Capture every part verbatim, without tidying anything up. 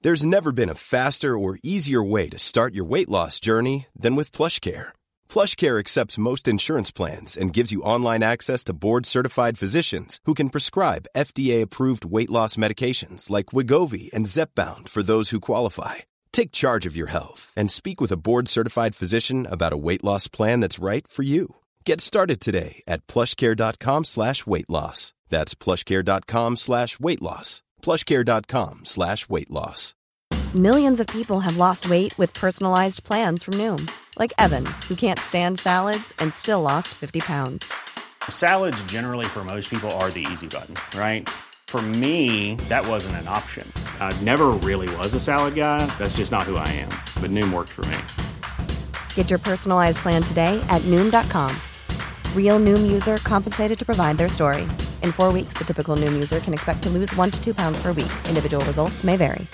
There's never been a faster or easier way to start your weight loss journey than with PlushCare. PlushCare accepts most insurance plans and gives you online access to board-certified physicians who can prescribe F D A-approved weight loss medications like Wegovy and Zepbound for those who qualify. Take charge of your health and speak with a board-certified physician about a weight loss plan that's right for you. Get started today at plushcare.com slash weight loss. That's plushcare.com slash weight loss. plushcare.com slash weight loss. Millions of people have lost weight with personalized plans from Noom. Like Evan, who can't stand salads and still lost fifty pounds. Salads generally for most people are the easy button, right? For me, that wasn't an option. I never really was a salad guy. That's just not who I am. But Noom worked for me. Get your personalized plan today at Noom dot com. Real Noom user compensated to provide their story. In four weeks, the typical Noom user can expect to lose one to two pounds per week. Individual results may vary.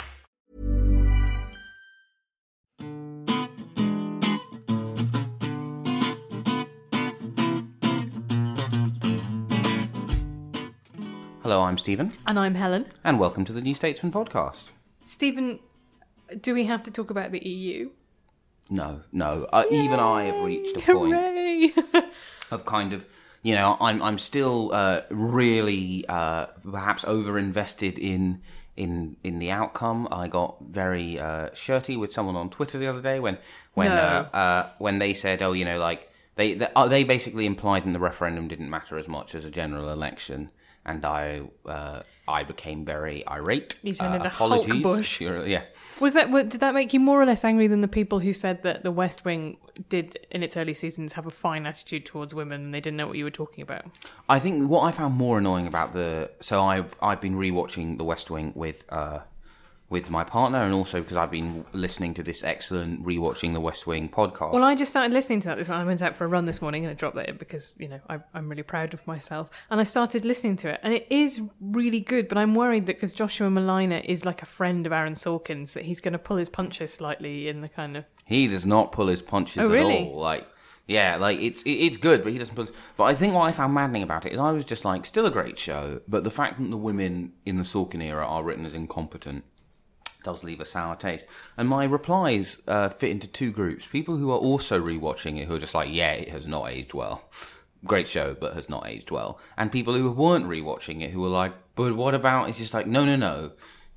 Hello, I'm Stephen. And I'm Helen. And welcome to the New Statesman podcast. Stephen, do we have to talk about the E U? No, no. Uh, even I have reached a point Hooray! of kind of, you know, I'm I'm still uh, really uh, perhaps over-invested in in in the outcome. I got very uh, shirty with someone on Twitter the other day when when No. uh, uh, when they said, oh, you know, like they they, uh, they basically implied that the referendum didn't matter as much as a general election. And I uh, I became very irate. You turned uh, into apologies. Hulk Bush. You're- Yeah. Was that what, did that make you more or less angry than the people who said that the West Wing did in its early seasons have a fine attitude towards women and they didn't know what you were talking about? I think what I found more annoying about the so I've I've been rewatching The West Wing with uh with my partner, and also because I've been listening to this excellent Rewatching the West Wing podcast. Well, I just started listening to that this morning. I went out for a run this morning and I dropped that in because, you know, I, I'm really proud of myself. And I started listening to it. And it is really good, but I'm worried that because Joshua Malina is like a friend of Aaron Sorkin's, that he's going to pull his punches slightly in the kind of... He does not pull his punches Oh, really? at all. Like, yeah, like it's it, it's good, but he doesn't pull. But I think what I found maddening about it is I was just like, still a great show, but the fact that the women in the Sorkin era are written as incompetent does leave a sour taste. And my replies uh, fit into two groups: people who are also rewatching it, who are just like, yeah, it has not aged well. Great show, but has not aged well. And people who weren't rewatching it, who were like, but what about? It's just like, no, no, no.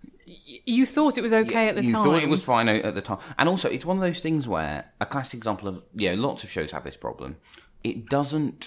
You thought it was okay at the you time. You thought it was fine at the time. And also, it's one of those things where, a classic example of, yeah, lots of shows have this problem. It doesn't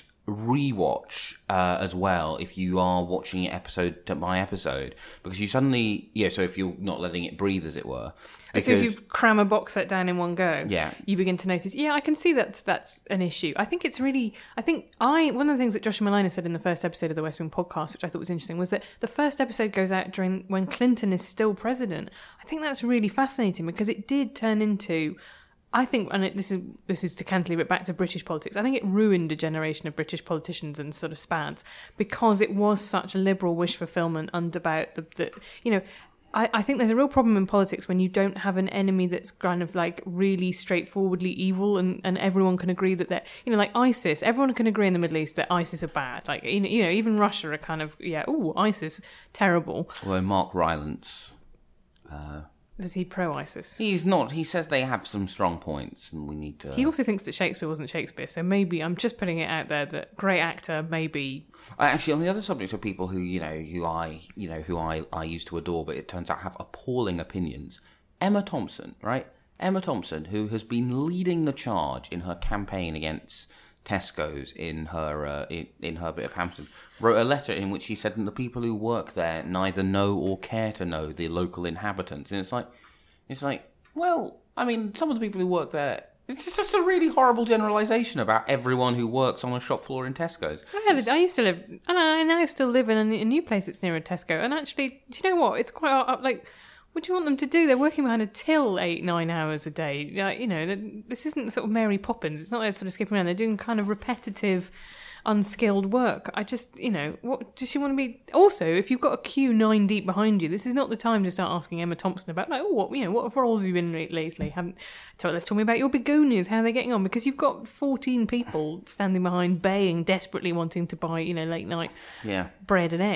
rewatch uh, as well if you are watching it episode by episode, because you suddenly, yeah, so if you're not letting it breathe, as it were. Because, so if you cram a box set down in one go, yeah, you begin to notice, yeah, I can see that's that's an issue. I think it's really, I think I, one of the things that Joshua Malina said in the first episode of the West Wing podcast, which I thought was interesting, was that the first episode goes out during when Clinton is still president. I think that's really fascinating because it did turn into, I think, and it, this is this is to cantilever it back to British politics, I think it ruined a generation of British politicians and sort of spans because it was such a liberal wish fulfillment and about the, the you know, I, I think there's a real problem in politics when you don't have an enemy that's kind of like really straightforwardly evil and, and everyone can agree that they're, you know, like ISIS, everyone can agree in the Middle East that ISIS are bad. Like, you know, you know even Russia are kind of, yeah, ooh, ISIS, terrible. Although Mark Rylance... Uh... Is he pro-ISIS? He's not. He says they have some strong points and we need to... He also thinks that Shakespeare wasn't Shakespeare, so maybe, I'm just putting it out there, that great actor, maybe... Actually, on the other subject of people who, you know, who I, you know, who I, I used to adore, but it turns out have appalling opinions, Emma Thompson, right? Emma Thompson, who has been leading the charge in her campaign against Tesco's in her uh, in, in her bit of Hampton, wrote a letter in which she said that the people who work there neither know or care to know the local inhabitants. And it's like, it's like, well, I mean, some of the people who work there, it's just a really horrible generalisation about everyone who works on a shop floor in Tesco's. I, had, I used to live, and I now still live in a, a new place that's near a Tesco. And actually, do you know what? It's quite uh, like, what do you want them to do? They're working behind a till eight, nine hours a day. Like, you know, this isn't sort of Mary Poppins. It's not like sort of skipping around. They're doing kind of repetitive, unskilled work. I just, you know, what does she want to be? Also, if you've got a queue nine deep behind you, this is not the time to start asking Emma Thompson about, like, oh, what, you know, what roles have you been in lately? Haven't, so let's tell me about your begonias. How are they getting on? Because you've got fourteen people standing behind, baying, desperately wanting to buy, you know, late night yeah. bread and eggs.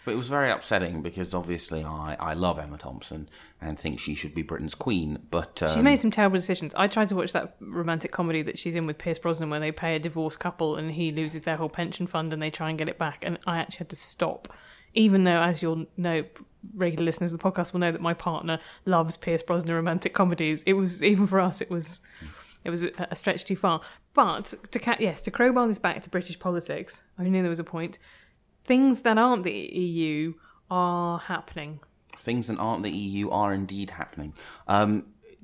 But it was very upsetting because obviously I, I love Emma Thompson and think she should be Britain's queen. But um, she's made some terrible decisions. I tried to watch that romantic comedy that she's in with Pierce Brosnan where they pay a divorced couple and he loses their whole pension fund and they try and get it back. And I actually had to stop. Even though, as you'll know, regular listeners of the podcast will know that my partner loves Pierce Brosnan romantic comedies. It was, even for us, it was it was a, a stretch too far. But, to ca- yes, to crowbar this back to British politics, I knew there was a point. Things that aren't the E U are happening. Things that aren't the E U are indeed happening. Um,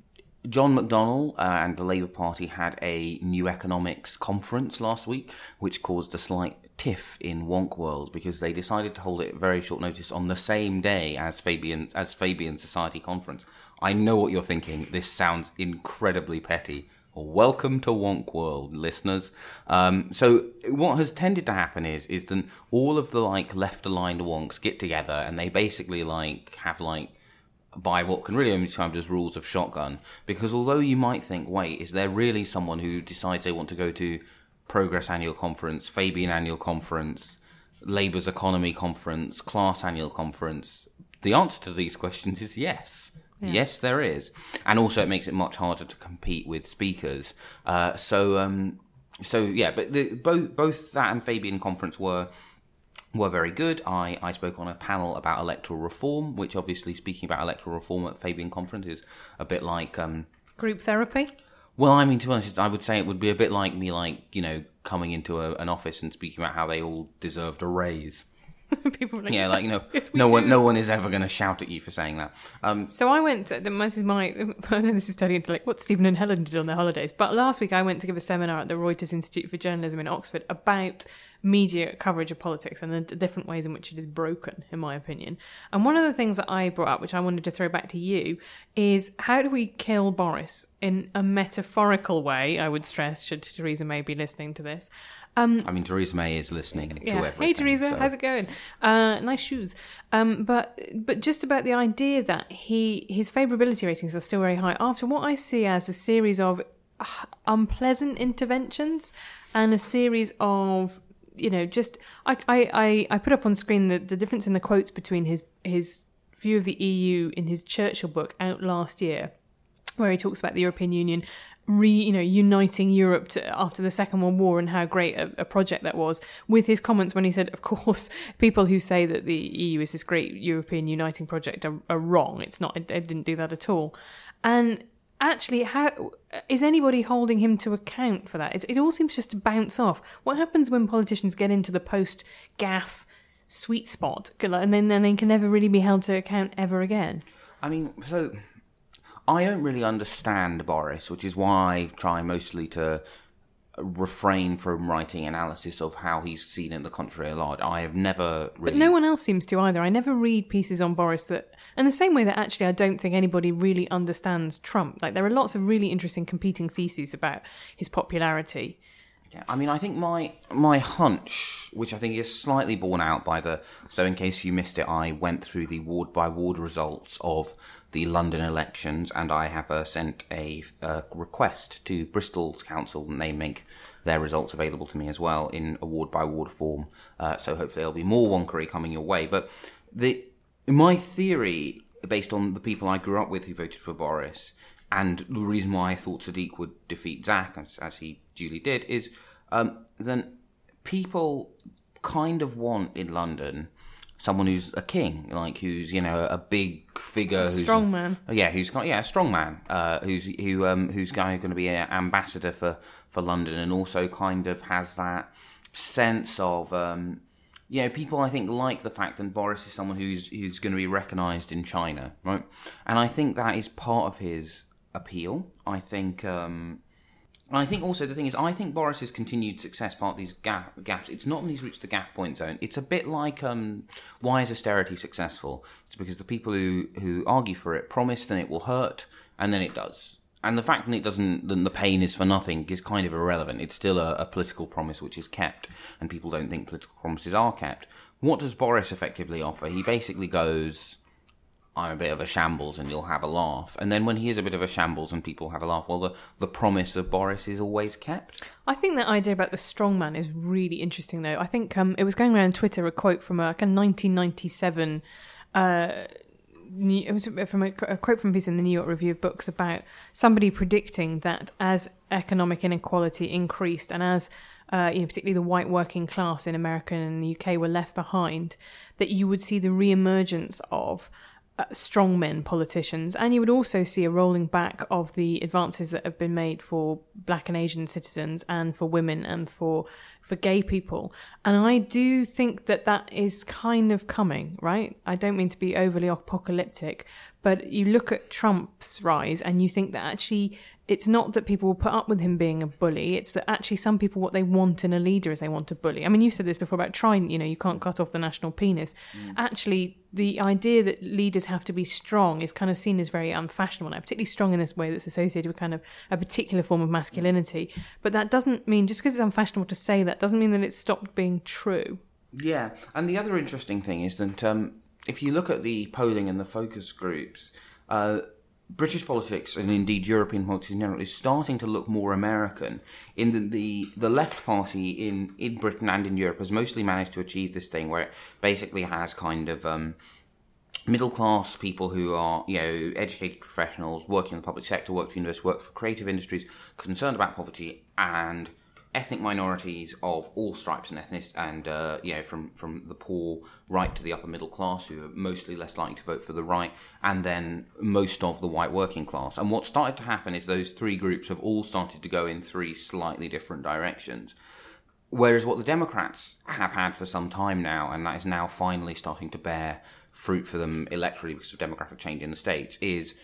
John McDonnell uh, and the Labour Party had a new economics conference last week, which caused a slight tiff in Wonk World because they decided to hold it at very short notice on the same day as Fabian as Fabian Society Conference. I know what you're thinking. This sounds incredibly petty. Welcome to Wonk World, listeners. Um, so what has tended to happen is is that all of the like left-aligned wonks get together and they basically like have like by what can really only be described as rules of shotgun. Because although you might think, wait, is there really someone who decides they want to go to Progress Annual Conference, Fabian Annual Conference, Labour's Economy Conference, Class Annual Conference? The answer to these questions is yes. Yeah. Yes, there is. And also it makes it much harder to compete with speakers. Uh, so, um, so yeah, but the, both both that and Fabian Conference were were very good. I, I spoke on a panel about electoral reform, which obviously speaking about electoral reform at Fabian Conference is a bit like... Um, Group therapy? Well, I mean, to be honest, I would say it would be a bit like me, like, you know, coming into a, an office and speaking about how they all deserved a raise. People are like, yeah, like, you know, yes, no do. one no one is ever going to shout at you for saying that. Um, so I went, to, this is my, I know this is turning into like what Stephen and Helen did on their holidays, but last week I went to give a seminar at the Reuters Institute for Journalism in Oxford about media coverage of politics and the different ways in which it is broken, in my opinion. And one of the things that I brought up, which I wanted to throw back to you, is how do we kill Boris in a metaphorical way, I would stress, should Theresa May be listening to this. Um, I mean, Theresa May is listening yeah. to everything. Hey, Theresa, so. how's it going? Uh, nice shoes. Um, but but just about the idea that he his favourability ratings are still very high after what I see as a series of uh, unpleasant interventions and a series of, you know, just... I, I, I put up on screen the, the difference in the quotes between his his view of the E U in his Churchill book out last year, where he talks about the European Union re, you know, uniting Europe to, after the Second World War and how great a, a project that was, with his comments when he said, of course, people who say that the E U is this great European uniting project are, are wrong. It's not, it, it didn't do that at all. And actually, how is anybody holding him to account for that? It, it all seems just to bounce off. What happens when politicians get into the post-gaff sweet spot and then, then they can never really be held to account ever again? I mean, so... I don't really understand Boris, which is why I try mostly to refrain from writing analysis of how he's seen in the country at large. I have never really... But no one else seems to either. I never read pieces on Boris that... And the same way that actually I don't think anybody really understands Trump. Like, there are lots of really interesting competing theses about his popularity. Yeah, I mean, I think my my hunch, which I think is slightly borne out by the... So in case you missed it, I went through the ward-by-ward results of the London elections, and I have uh, sent a uh, request to Bristol's council, and they make their results available to me as well in a ward-by-ward form. Uh, so hopefully there'll be more wonkery coming your way. But the my theory, based on the people I grew up with who voted for Boris, and the reason why I thought Sadiq would defeat Zach, as, as he duly did, is um, that people kind of want in London someone who's a king, like who's, you know, a big figure, a who's strong man. Yeah, who's got yeah, a strong man, uh, who's who um who's going going to be an ambassador for, for London, and also kind of has that sense of um, you know, people I think like the fact that Boris is someone who's who's going to be recognised in China, right? And I think that is part of his appeal. I think. Um, I think also the thing is, I think Boris's continued success, part of these gap, gaps, it's not when he's reached the gap point zone. It's a bit like, um, why is austerity successful? It's because the people who, who argue for it promise then it will hurt, and then it does. And the fact that it doesn't, that the pain is for nothing is kind of irrelevant. It's still a, a political promise which is kept, and people don't think political promises are kept. What does Boris effectively offer? He basically goes, I'm a bit of a shambles and you'll have a laugh. And then when he is a bit of a shambles and people have a laugh, well, the, the promise of Boris is always kept. I think that idea about the strongman is really interesting, though. I think um, it was going around Twitter, a quote from a, like a nineteen ninety-seven... Uh, it was from a, a quote from a piece in the New York Review of Books about somebody predicting that as economic inequality increased and as uh, you know, particularly the white working class in America and the U K were left behind, that you would see the re-emergence of uh, strongmen politicians, and you would also see a rolling back of the advances that have been made for Black and Asian citizens and for women and for for gay people. And I do think that that is kind of coming, right? I don't mean to be overly apocalyptic, but you look at Trump's rise and you think that actually it's not that people will put up with him being a bully. It's that actually some people, what they want in a leader is they want a bully. I mean, you said this before about trying, you know, you can't cut off the national penis. Mm. Actually, the idea that leaders have to be strong is kind of seen as very unfashionable now, particularly strong in this way that's associated with kind of a particular form of masculinity. But that doesn't mean, just because it's unfashionable to say that, doesn't mean that it's stopped being true. Yeah, and the other interesting thing is that um, if you look at the polling and the focus groups, uh, British politics, and indeed European politics in general, is starting to look more American, in that the, the left party in, in Britain and in Europe has mostly managed to achieve this thing where it basically has kind of um, middle-class people who are, you know, educated professionals, working in the public sector, work for universities, work for creative industries, concerned about poverty, and ethnic minorities of all stripes and ethnic, and uh, you know, from, from the poor right to the upper middle class, who are mostly less likely to vote for the right, and then most of the white working class. And what started to happen is those three groups have all started to go in three slightly different directions. Whereas what the Democrats have had for some time now, and that is now finally starting to bear fruit for them electorally because of demographic change in the States, is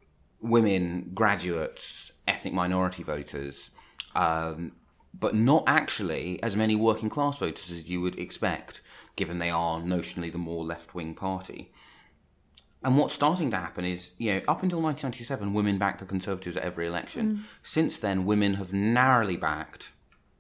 women, graduates, ethnic minority voters, um, but not actually as many working class voters as you would expect, given they are notionally the more left-wing party. And what's starting to happen is, you know, up until nineteen ninety-seven, women backed the Conservatives at every election. Mm. Since then, women have narrowly backed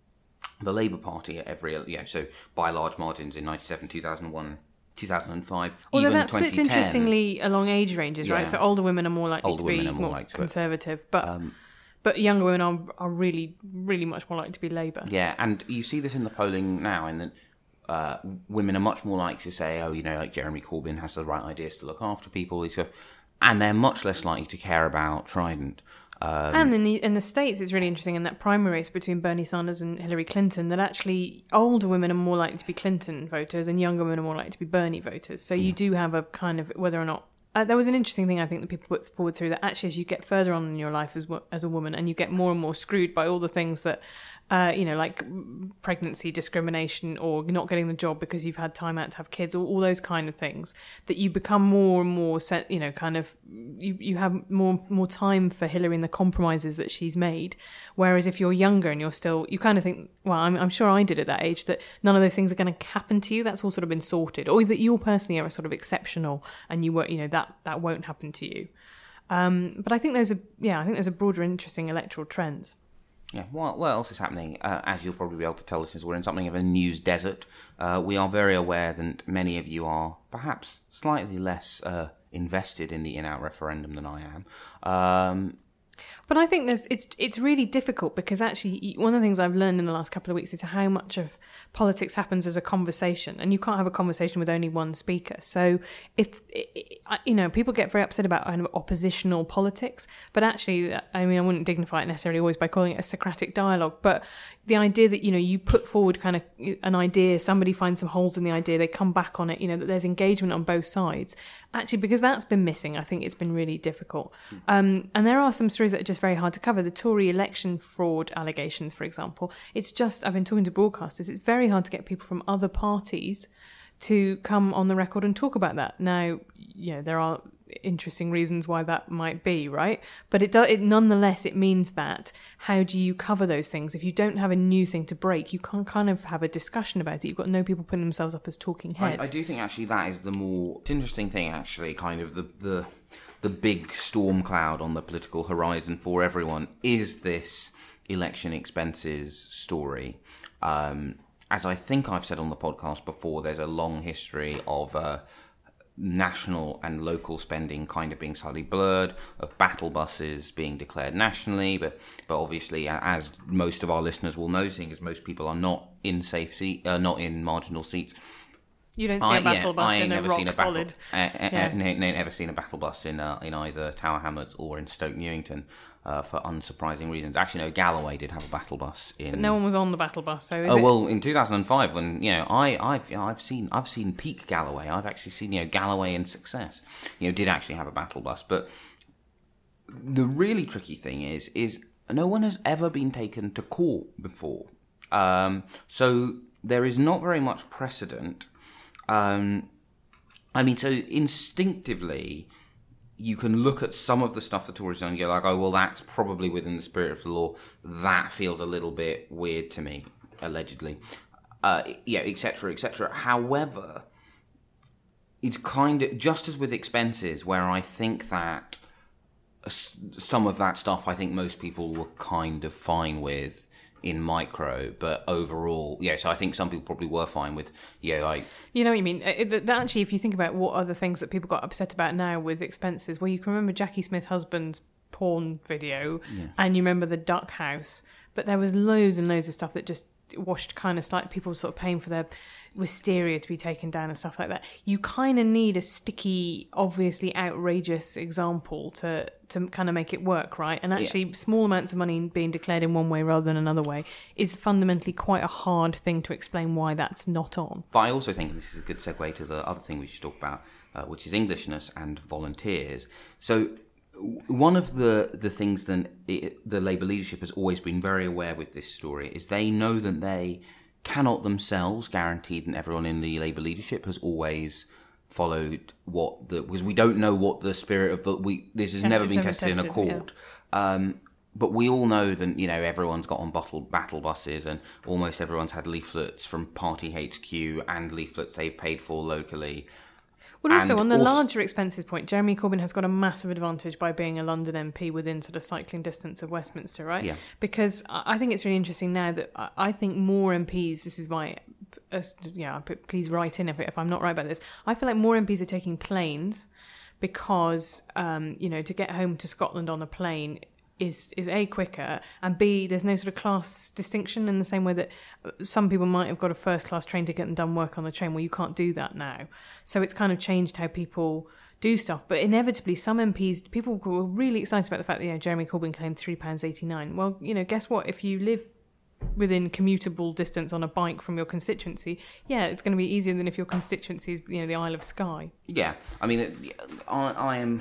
the Labour Party at every, you know, so by large margins in ninety-seven, two thousand one, two thousand five, Although even that splits interestingly along age ranges, yeah. right? So older women are more likely older to be more, more likely conservative, but... Um, But younger women are are really, really much more likely to be Labour. Yeah, and you see this in the polling now, in that uh, women are much more likely to say, oh, you know, like Jeremy Corbyn has the right ideas to look after people, and they're much less likely to care about Trident. Um, and in the, in the States, it's really interesting in that primary race between Bernie Sanders and Hillary Clinton that actually older women are more likely to be Clinton voters and younger women are more likely to be Bernie voters. So you do have a kind of, whether or not, Uh, there was an interesting thing I think that people put forward through that actually as you get further on in your life as as a woman and you get more and more screwed by all the things that, uh, you know, like pregnancy discrimination or not getting the job because you've had time out to have kids, or all those kind of things, that you become more and more, you know, kind of, you, you have more more time for Hillary and the compromises that she's made. Whereas if you're younger and you're still, you kind of think, well, I'm, I'm sure I did at that age, that none of those things are going to happen to you. That's all sort of been sorted. Or that you personally are a sort of exceptional and you were, you know, that that won't happen to you. Um, but I think there's a yeah, I think there's a broader interesting electoral trends. Yeah, what, what else is happening? Uh, as you'll probably be able to tell listeners, we're in something of a news desert. Uh, we are very aware that many of you are perhaps slightly less uh, invested in the in-out referendum than I am. Um, But I think there's it's it's really difficult because actually one of the things I've learned in the last couple of weeks is how much of politics happens as a conversation, and you can't have a conversation with only one speaker. So if you know, people get very upset about kind of oppositional politics, but actually, I mean, I wouldn't dignify it necessarily always by calling it a Socratic dialogue, but the idea that, you know, you put forward kind of an idea, somebody finds some holes in the idea, they come back on it, you know, that there's engagement on both sides. Actually, because that's been missing, I think it's been really difficult. Um, and there are some stories that are just very hard to cover. The Tory election fraud allegations, for example, it's just, I've been talking to broadcasters, it's very hard to get people from other parties to come on the record and talk about that. Now, you know, there are interesting reasons why that might be, right? But it does, it nonetheless, it means that how do you cover those things? If you don't have a new thing to break, you can't kind of have a discussion about it. You've got no people putting themselves up as talking heads. I, I do think actually that is the more interesting thing, actually, kind of the, the the big storm cloud on the political horizon for everyone is this election expenses story. Um, as I think I've said on the podcast before, there's a long history of uh, national and local spending kind of being slightly blurred, of battle buses being declared nationally, but but obviously, as most of our listeners will know, seeing as most people are not in safe seat, uh, not in marginal seats. You don't see I, a battle yeah, bus I ain't in a never rock seen a battle, solid. Uh, uh, Yeah. uh, ain't never seen a battle bus in uh, in either Tower Hamlets or in Stoke Newington, uh, for unsurprising reasons. Actually, no, Galloway did have a battle bus in. But no one was on the battle bus, so is Oh it... well, in two thousand five, when you know, I, I've, you know, I've seen, I've seen peak Galloway. I've actually seen, you know, Galloway in success. You know, did actually have a battle bus. But the really tricky thing is, is no one has ever been taken to court before. Um, so there is not very much precedent. Um, I mean, so instinctively, you can look at some of the stuff the Tories done and go like, oh, well, that's probably within the spirit of the law. That feels a little bit weird to me, allegedly. Uh, yeah, et cetera, et cetera. However, it's kind of, just as with expenses, where I think that some of that stuff I think most people were kind of fine with in micro, but overall, yeah, so I think some people probably were fine with, yeah, like... You know what you mean? It, it, actually, if you think about what other things that people got upset about now with expenses, well, you can remember Jackie Smith's husband's porn video, yeah. and you remember the duck house, but there was loads and loads of stuff that just washed kind of like people sort of paying for their wisteria to be taken down and stuff like that. You kind of need a sticky, obviously outrageous example to to kind of make it work, right? And actually, yeah. small amounts of money being declared in one way rather than another way is fundamentally quite a hard thing to explain why that's not on. But I also think this is a good segue to the other thing we should talk about, uh, which is Englishness and volunteers. So one of the, the things that it, the Labour leadership has always been very aware with this story is they know that they cannot themselves guarantee that everyone in the Labour leadership has always followed what the, because we don't know what the spirit of the, we, this has yeah, never been never tested, tested in a court. Yeah. Um, but we all know that, you know, everyone's got on bottle, battle buses and almost everyone's had leaflets from Party H Q and leaflets they've paid for locally. Well, also, and on the also, larger expenses point, Jeremy Corbyn has got a massive advantage by being a London M P within sort of cycling distance of Westminster, right? Yeah. Because I think it's really interesting now that I think more M Ps, this is my, uh, yeah, please write in if, if I'm not right about this, I feel like more M Ps are taking planes because, um, you know, to get home to Scotland on a plane is is A, quicker, and B, there's no sort of class distinction in the same way that some people might have got a first class train ticket and done work on the train. Well, you can't do that now. So it's kind of changed how people do stuff. But inevitably, some M Ps, people were really excited about the fact that, you know, Jeremy Corbyn claimed three pounds eighty-nine. Well, you know, guess what? If you live within commutable distance on a bike from your constituency, yeah, it's going to be easier than if your constituency is, you know, the Isle of Skye. Yeah, I mean, I, I am...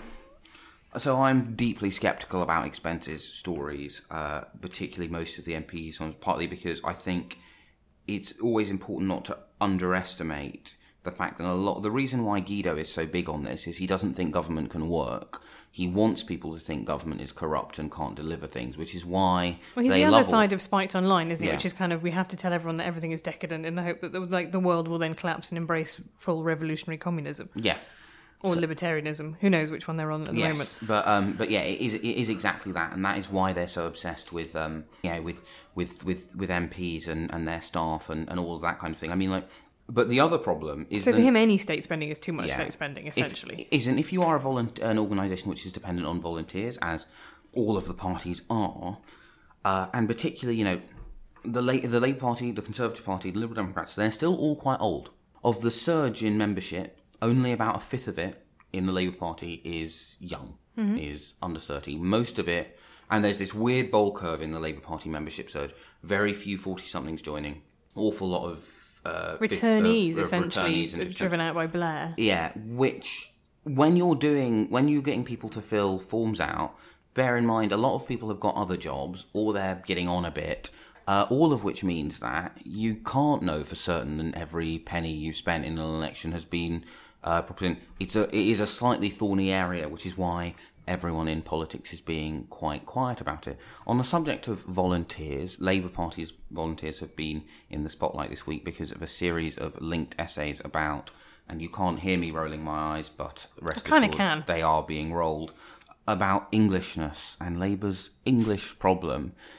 So I'm deeply sceptical about expenses stories, uh, particularly most of the M Ps ones, partly because I think it's always important not to underestimate the fact that a lot... The reason why Guido is so big on this is he doesn't think government can work. He wants people to think government is corrupt and can't deliver things, which is why well, he's they the love other side all... of Spiked Online, isn't he? Yeah. Which is kind of, we have to tell everyone that everything is decadent in the hope that the, like the world will then collapse and embrace full revolutionary communism. Yeah. Or so, libertarianism. Who knows which one they're on at the yes, moment. But um, but yeah, it is it is exactly that, and that is why they're so obsessed with um, you know, with with with, with M Ps and, and their staff and, and all of that kind of thing. I mean, like, but the other problem is so that, for him, any state spending is too much yeah, state spending, essentially. If, isn't if you are a volunteer, an organisation which is dependent on volunteers, as all of the parties are, uh, and particularly, you know, the La- the Labour Party, the Conservative Party, the Liberal Democrats, they're still all quite old. Of the surge in membership, only about a fifth of it in the Labour Party is young, mm-hmm. is under thirty. Most of it, and there's this weird bowl curve in the Labour Party membership surge. Very few forty-somethings joining. Awful lot of... Uh, returnees, of, of essentially, returnees driven out by Blair. Yeah, which, when you're doing... When you're getting people to fill forms out, bear in mind, a lot of people have got other jobs, or they're getting on a bit, uh, all of which means that you can't know for certain that every penny you've spent in an election has been... Uh, it's a it is a slightly thorny area, which is why everyone in politics is being quite quiet about it. On the subject of volunteers, Labour Party's volunteers have been in the spotlight this week because of a series of linked essays about, and you can't hear me rolling my eyes, but rest assured can. they are being rolled, about Englishness and Labour's English problem.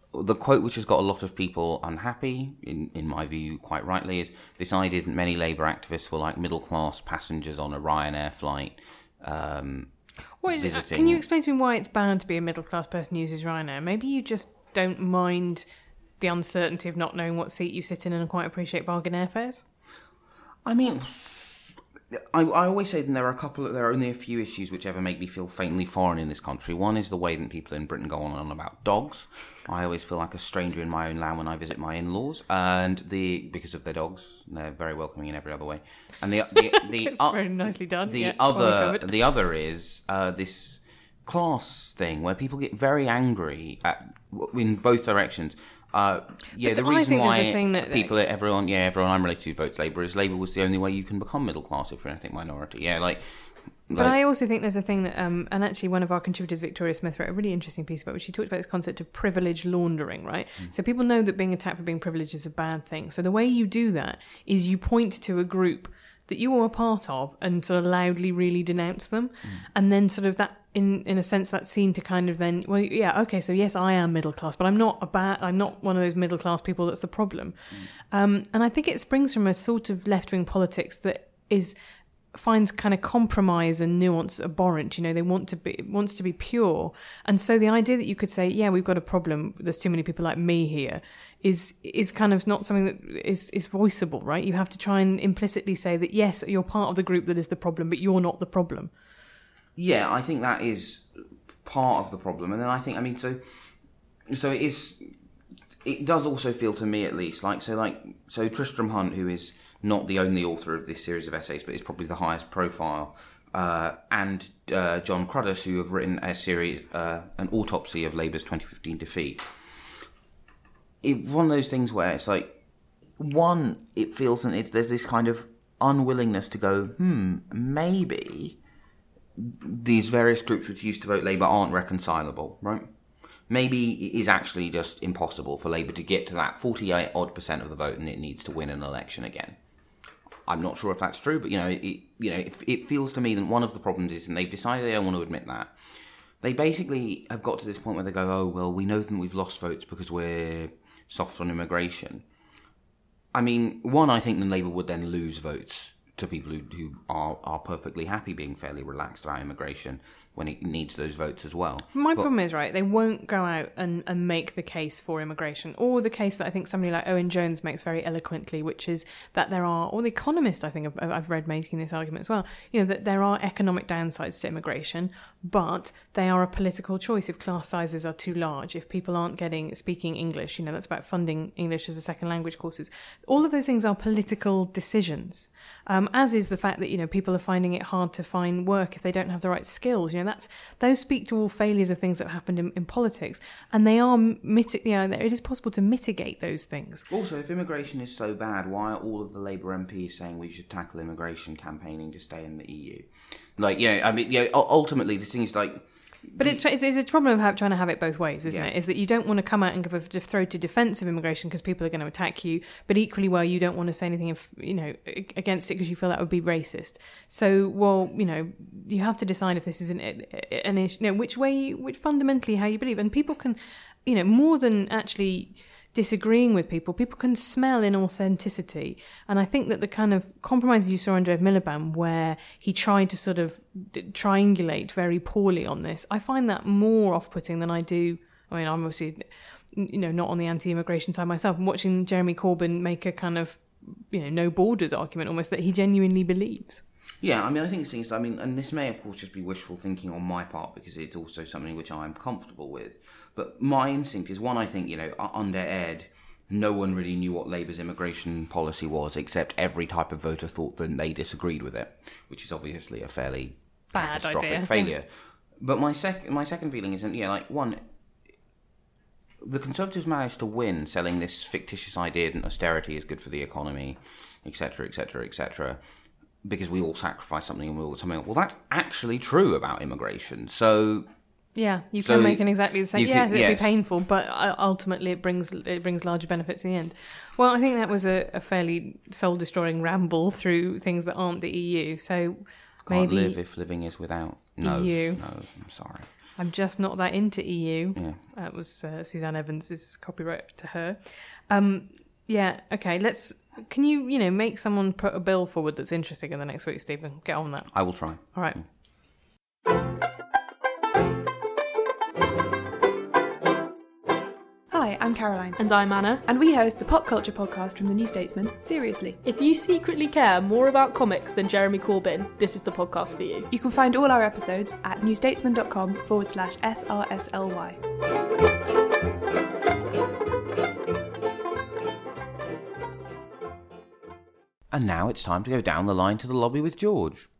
the quote which has got a lot of people unhappy, in, in my view quite rightly, is this idea that many Labour activists were like middle-class passengers on a Ryanair flight. Um, What is, can you explain to me why it's bad to be a middle-class person who uses Ryanair? Maybe you just don't mind the uncertainty of not knowing what seat you sit in and quite appreciate bargain airfares? I mean... I, I always say that there are a couple. Of, there are only a few issues which ever make me feel faintly foreign in this country. One is the way that people in Britain go on and on about dogs. I always feel like a stranger in my own land when I visit my in-laws, and the because of their dogs, they're very welcoming in every other way. And the the the It's uh, very nicely done. The yeah, other the other is uh, this class thing where people get very angry at in both directions. Uh, yeah, But the I reason think there's why a thing that- people, everyone, yeah, everyone I'm related to votes Labour is Labour was the only way you can become middle class if you're anything minority. Yeah, like. But like, I also think there's a thing that, um, and actually one of our contributors, Victoria Smith, wrote a really interesting piece about, which she talked about this concept of privilege laundering, right? Mm. So people know that being attacked for being privileged is a bad thing. So the way you do that is you point to a group that you are a part of and sort of loudly really denounce them. Mm. And then sort of that, in, in a sense, that's seen to kind of then, well, yeah, okay, so yes, I am middle class, but I'm not a bad, I'm not one of those middle class people that's the problem. Mm. Um, and I think it springs from a sort of left-wing politics that is... finds kind of compromise and nuance abhorrent. You know, they want to be wants to be pure, and so the idea that you could say, yeah, we've got a problem, there's too many people like me here, is is kind of not something that is is voiceable, right? You have to try and implicitly say that yes, you're part of the group that is the problem, but you're not the problem. Yeah, I think that is part of the problem, and then I think, I mean, so so it is. It does also feel to me, at least, like so, like so Tristram Hunt, who is not the only author of this series of essays, but is probably the highest profile, uh, and uh, John Cruddas, who have written a series, uh, an autopsy of Labour's twenty fifteen defeat. It's one of those things where it's like, one, it feels that it's, there's this kind of unwillingness to go, hmm, maybe these various groups which used to vote Labour aren't reconcilable, right? Maybe it is actually just impossible for Labour to get to that forty-eight odd percent of the vote, and it needs to win an election again. I'm not sure if that's true, but you know, it, you know, it, it feels to me that one of the problems is, and they've decided they don't want to admit that. They basically have got to this point where they go, "Oh well, we know that we've lost votes because we're soft on immigration." I mean, one, I think that Labour would then lose votes to people who, who are, are perfectly happy being fairly relaxed about immigration when it needs those votes as well. My but, problem is, right, they won't go out and, and make the case for immigration, or the case that I think somebody like Owen Jones makes very eloquently, which is that there are, or The Economist, I think I've, I've read making this argument as well, you know, that there are economic downsides to immigration, but they are a political choice if class sizes are too large, if people aren't getting, speaking English, you know, that's about funding English as a second language courses. All of those things are political decisions. Um, as is the fact that, you know, people are finding it hard to find work if they don't have the right skills. You know, that's those speak to all failures of things that have happened in, in politics, and they are miti- you know, it is possible to mitigate those things. Also, if immigration is so bad, why are all of the Labour M Ps saying we should tackle immigration campaigning to stay in the E U? Like, you know, I mean, you know, ultimately, the thing is like. But it's, it's it's a problem of have, trying to have it both ways, isn't yeah. it? Is that you don't want to come out and give a just throw to defence of immigration because people are going to attack you, but equally well, you don't want to say anything, if, you know, against it because you feel that would be racist. So, well, you know, you have to decide if this is an an issue, you know, which way, you, which fundamentally how you believe, and people can, you know, more than actually disagreeing with people, people can smell inauthenticity. And I think that the kind of compromises you saw under Ed Miliband, where he tried to sort of triangulate very poorly on this, I find that more off-putting than I do. I mean, I'm obviously, you know, not on the anti-immigration side myself. I'm watching Jeremy Corbyn make a kind of, you know, no borders argument almost that he genuinely believes. Yeah, I mean, I think it's things, I mean, and this may, of course, just be wishful thinking on my part because it's also something which I'm comfortable with. But my instinct is, one, I think, you know, under Ed, no one really knew what Labour's immigration policy was, except every type of voter thought that they disagreed with it, which is obviously a fairly Bad catastrophic idea. failure. But my, sec- my second feeling is, yeah, like, one, the Conservatives managed to win selling this fictitious idea that austerity is good for the economy, et cetera, et cetera, et cetera, because we all sacrifice something and we all something. Well, that's actually true about immigration. So yeah, you so can make an exactly the same. can, Yes, it'd yes. be painful, but ultimately it brings it brings larger benefits in the end. Well, I think that was a, a fairly soul-destroying ramble through things that aren't the E U. So can't maybe live if living is without. No, E U. no, I'm sorry. I'm just not that into E U. Yeah. That was uh, Suzanne Evans. This is copyright to her. Um, yeah, okay, let's... Can you, you know, make someone put a bill forward that's interesting in the next week, Stephen? Get on that. I will try. All right. Hi, I'm Caroline. And I'm Anna. And we host the pop culture podcast from The New Statesman, Seriously. If you secretly care more about comics than Jeremy Corbyn, this is the podcast for you. You can find all our episodes at newstatesman.com forward slash SRSLY. And now it's time to go down the line to the lobby with George.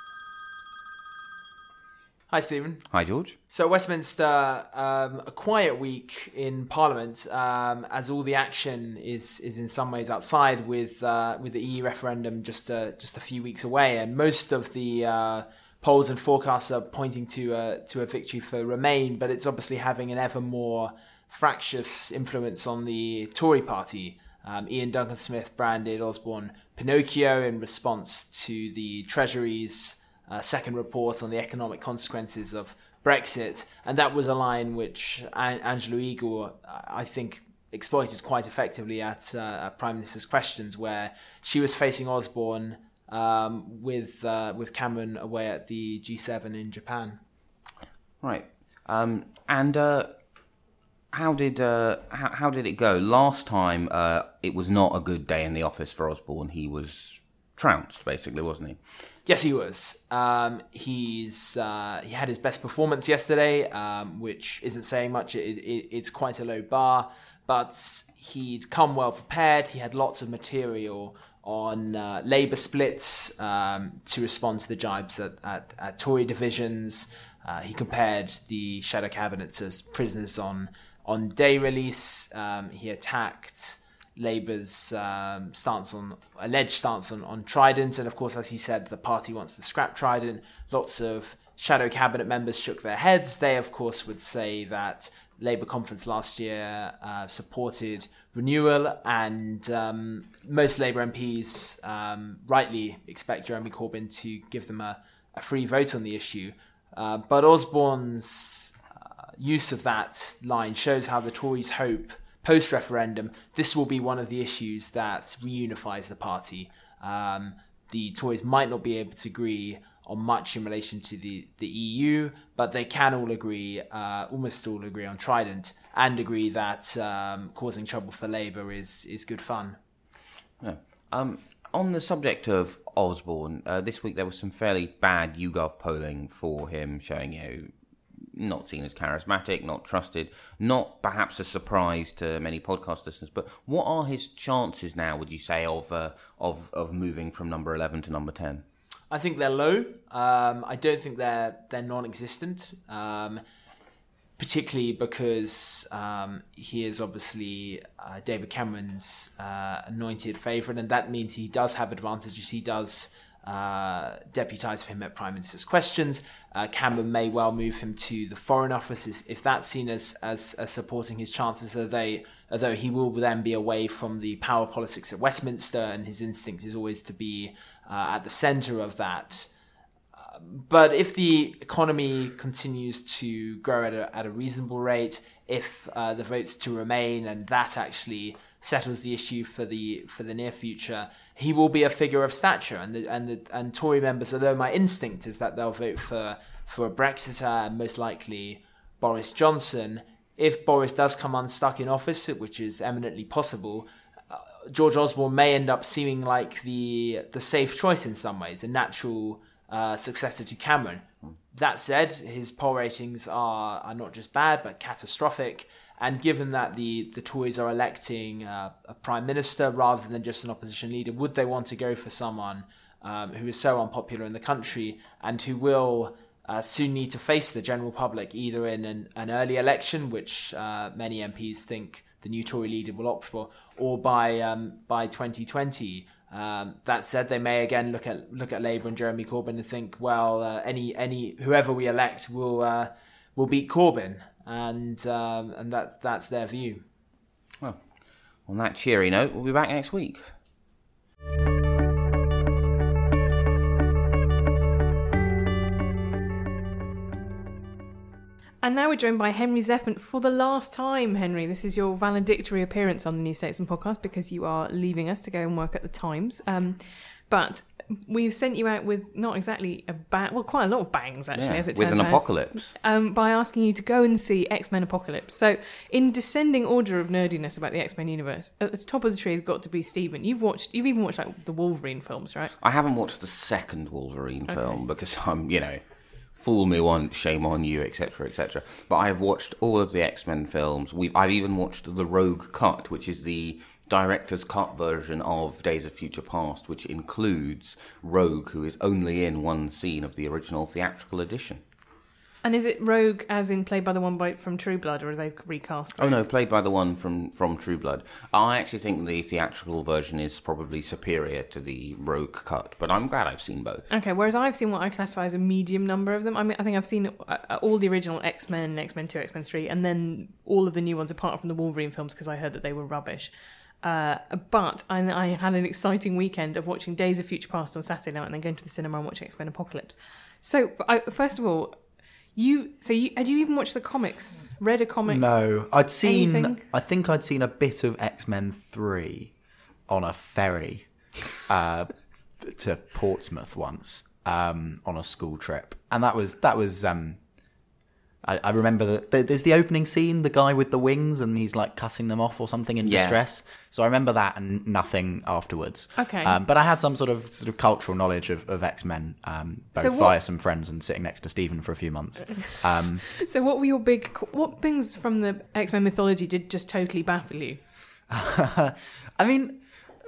Hi, Stephen. Hi, George. So Westminster, um, a quiet week in Parliament, um, as all the action is is in some ways outside, with uh, with the E U referendum just uh, just a few weeks away, and most of the uh, polls and forecasts are pointing to uh, to a victory for Remain, but it's obviously having an ever more fractious influence on the Tory party. Um, Ian Duncan Smith branded Osborne Pinocchio in response to the Treasury's Uh, second report on the economic consequences of Brexit, and that was a line which An- Angela Igor, I think, exploited quite effectively at, uh, at Prime Minister's Questions, where she was facing Osborne um, with uh, with Cameron away at the G seven in Japan. Right, um, and uh, how did uh, how, how did it go last time? Uh, it was not a good day in the office for Osborne. He was trounced, basically, wasn't he? Yes, he was. Um, he's uh, he had his best performance yesterday, um, which isn't saying much. It, it, it's quite a low bar, but he'd come well prepared. He had lots of material on uh, Labour splits um, to respond to the jibes at, at, at Tory divisions. Uh, he compared the shadow cabinets as prisoners on on day release. Um, he attacked Labour's um, stance on alleged stance on, on Trident, and of course, as he said, the party wants to scrap Trident. Lots of shadow cabinet members shook their heads. They, of course, would say that Labour conference last year uh, supported renewal, and um, most Labour M Ps um, rightly expect Jeremy Corbyn to give them a, a free vote on the issue. Uh, but Osborne's uh, use of that line shows how the Tories hope post-referendum, this will be one of the issues that reunifies the party. Um, the Tories might not be able to agree on much in relation to the, the E U, but they can all agree, uh, almost all agree on Trident, and agree that um, causing trouble for Labour is, is good fun. Yeah. Um, on the subject of Osborne, uh, this week there was some fairly bad YouGov polling for him, showing, you know, not seen as charismatic, not trusted, not perhaps a surprise to many podcast listeners. But what are his chances now, would you say, of uh, of of moving from number eleven to number ten? I think they're low. Um, I don't think they're they're non-existent, um, particularly because um, he is obviously uh, David Cameron's uh, anointed favourite, and that means he does have advantages. He does uh, deputise for him at Prime Minister's Questions. Uh, Cameron may well move him to the Foreign Office if that's seen as, as, as supporting his chances, although, although he will then be away from the power politics at Westminster, and his instinct is always to be uh, at the centre of that. Uh, but if the economy continues to grow at a, at a reasonable rate, if uh, the votes to Remain, and that actually settles the issue for the for the near future, he will be a figure of stature, and the, and the, and Tory members, although my instinct is that they'll vote for for a Brexiter and most likely Boris Johnson, if Boris does come unstuck in office, which is eminently possible, uh, George Osborne may end up seeming like the the safe choice in some ways, a natural uh, successor to Cameron. That said, his poll ratings are are not just bad but catastrophic. And given that the, the Tories are electing uh, a prime minister rather than just an opposition leader, would they want to go for someone um, who is so unpopular in the country and who will uh, soon need to face the general public either in an, an early election, which uh, many M Ps think the new Tory leader will opt for, or by um, by twenty twenty? Um, that said, they may again look at look at Labour and Jeremy Corbyn and think, well, uh, any any whoever we elect will uh, will beat Corbyn. And um, and that's that's their view. Well, on that cheery note, we'll be back next week. And now we're joined by Henry Zeffant for the last time. Henry, this is your valedictory appearance on the New Statesman podcast because you are leaving us to go and work at the Times. Um, but we've sent you out with not exactly a bang, well, quite a lot of bangs actually, yeah, as it with turns an out, apocalypse. Um, by asking you to go and see X-Men Apocalypse. So, in descending order of nerdiness about the X-Men universe, at the top of the tree has got to be Stephen. You've watched, you've even watched like the Wolverine films, right? I haven't watched the second Wolverine okay. film because I'm, you know. Fool me once, shame on you, et cetera, et cetera. But I have watched all of the X-Men films. We've, I've even watched the Rogue Cut, which is the director's cut version of Days of Future Past, which includes Rogue, who is only in one scene of the original theatrical edition. And is it Rogue as in played by the one by, from True Blood, or are they recast? Oh no, played by the one from, from True Blood. I actually think the theatrical version is probably superior to the Rogue Cut, but I'm glad I've seen both. Okay, whereas I've seen what I classify as a medium number of them. I mean, I think I've seen uh, all the original X-Men, X-Men two, X-Men three, and then all of the new ones apart from the Wolverine films because I heard that they were rubbish. Uh, but I, I had an exciting weekend of watching Days of Future Past on Saturday night and then going to the cinema and watching X-Men Apocalypse. So, I, first of all, You so you had you even watched the comics? Read a comic? No, I'd seen. Anything? I think I'd seen a bit of X-Men three on a ferry uh, to Portsmouth once um, on a school trip, and that was that was. Um, I, I remember that there's the opening scene, the guy with the wings, and he's like cutting them off or something in yeah. distress. So I remember that and nothing afterwards. Okay. Um, but I had some sort of sort of cultural knowledge of, of X-Men, um, both So what- via some friends and sitting next to Stephen for a few months. Um, So what were your big... What things from the X-Men mythology did just totally baffle you? I mean,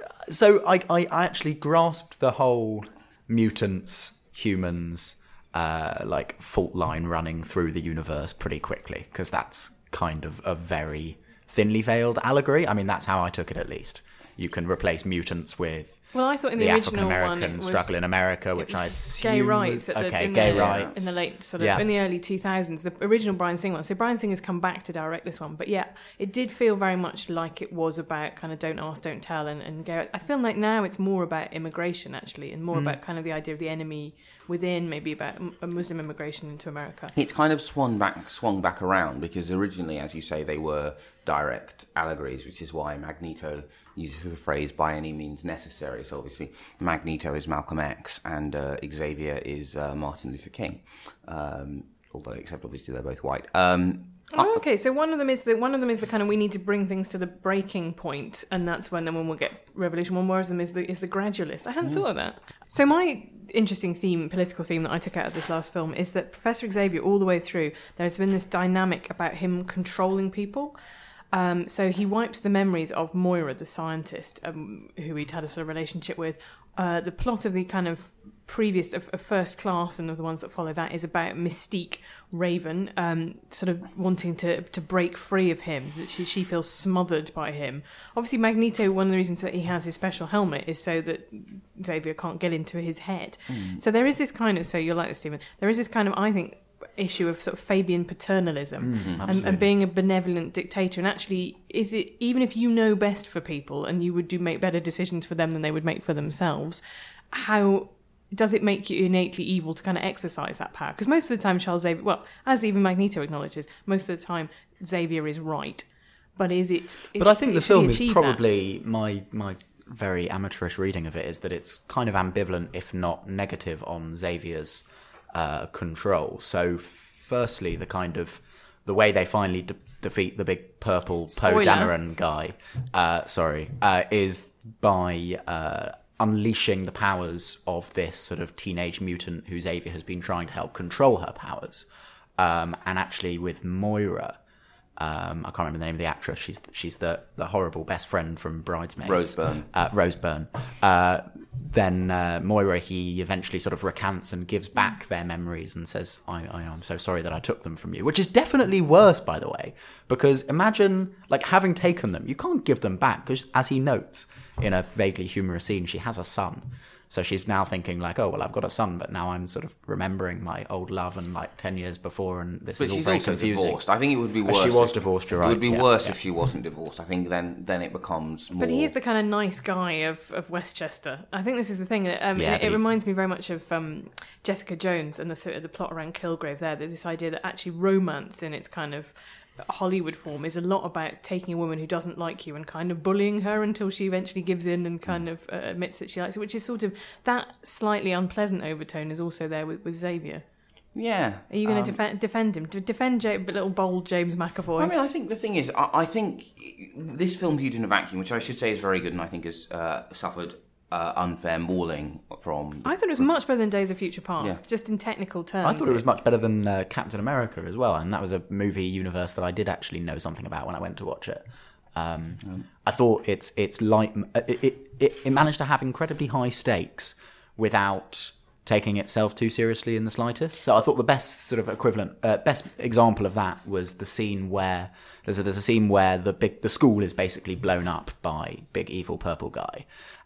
so I, I actually grasped the whole mutants, humans, uh, like fault line running through the universe pretty quickly, because that's kind of a very thinly veiled allegory. I mean, that's how I took it, at least. You can replace mutants with Well, I thought in the, the original African one it American was, struggle in America, which it was I assume gay rights. was- At the, okay, in gay the, rights in the late sort of Yeah. in the early two thousands. The original Bryan Singer one. So Bryan Singer's come back to direct this one, but yeah, it did feel very much like it was about kind of don't ask, don't tell, and, and gay rights. I feel like now it's more about immigration actually, and more Mm. about kind of the idea of the enemy within, maybe about m- a Muslim immigration into America. It's kind of swung back, swung back around because originally, as you say, they were direct allegories, which is why Magneto uses the phrase "by any means necessary." So obviously, Magneto is Malcolm X, and uh, Xavier is uh, Martin Luther King. Um, although, except obviously they're both white. Um, Oh, okay. So one of them is the one of them is the kind of we need to bring things to the breaking point, and that's when then when we'll get revolution. One more of them is the is the gradualist. I hadn't thought of that. So my interesting theme, political theme that I took out of this last film is that Professor Xavier, all the way through, there's been this dynamic about him controlling people. Um, so he wipes the memories of Moira, the scientist, um, who he'd had a sort of relationship with. Uh, the plot of the kind of previous, of, of First Class and of the ones that follow that is about Mystique Raven, um, sort of wanting to, to break free of him. That she, she feels smothered by him. Obviously, Magneto, one of the reasons that he has his special helmet is so that Xavier can't get into his head. Mm. So there is this kind of, so you're like this, Stephen, there is this kind of, I think, issue of sort of Fabian paternalism Mm, and, and being a benevolent dictator. And actually, is it, even if you know best for people and you would do make better decisions for them than they would make for themselves, how does it make you innately evil to kind of exercise that power? Because most of the time, Charles Xavier, well, as even Magneto acknowledges, most of the time Xavier is right. But is it? Is but I think it, the should film he is achieve probably that? my my very amateurish reading of it is that it's kind of ambivalent, if not negative, on Xavier's uh, control. So, firstly, the kind of the way they finally de- defeat the big purple Poe Spoiler. Dameron guy, uh, sorry, uh, is by uh, unleashing the powers of this sort of teenage mutant who Xavier has been trying to help control her powers. Um, and actually, with Moira. Um, I can't remember the name of the actress. She's she's the, the horrible best friend from Bridesmaids. Rose Byrne. Uh, Rose Byrne. Uh, then uh, Moira, he eventually sort of recants and gives back their memories and says, I, I, I'm so sorry that I took them from you. Which is definitely worse, by the way. Because imagine, like, having taken them, you can't give them back. Because as he notes in a vaguely humorous scene, she has a son. So she's now thinking like, oh, well, I've got a son, but now I'm sort of remembering my old love and like ten years before, and this but is all she's very also confusing. divorced. I think it would be Oh, worse. she was if, divorced, you're right. It would be yeah, worse yeah. if she wasn't divorced. I think then then it becomes more... But he's the kind of nice guy of, of Westchester. I think this is the thing. Um, Yeah, it, but it he- reminds me very much of um, Jessica Jones and the th- the plot around Kilgrave there. There's this idea that actually romance in its kind of Hollywood form is a lot about taking a woman who doesn't like you and kind of bullying her until she eventually gives in and kind of uh, admits that she likes it, which is sort of that slightly unpleasant overtone is also there with, with Xavier. Yeah. Are you going um, to defend defend him? To defend J- little bold James McAvoy? I mean, I think the thing is, I, I think this film, Viewed in a Vacuum, which I should say is very good and I think has uh, suffered uh, unfair mauling from... I thought it was much better than Days of Future Past, Yeah. just in technical terms. I thought it was much better than uh, Captain America as well, and that was a movie universe that I did actually know something about when I went to watch it. Um, Mm. I thought it's it's like it, it it it managed to have incredibly high stakes without taking itself too seriously in the slightest. So I thought the best sort of equivalent, uh, best example of that was the scene where there's a, there's a scene where the big the school is basically blown up by big evil purple guy,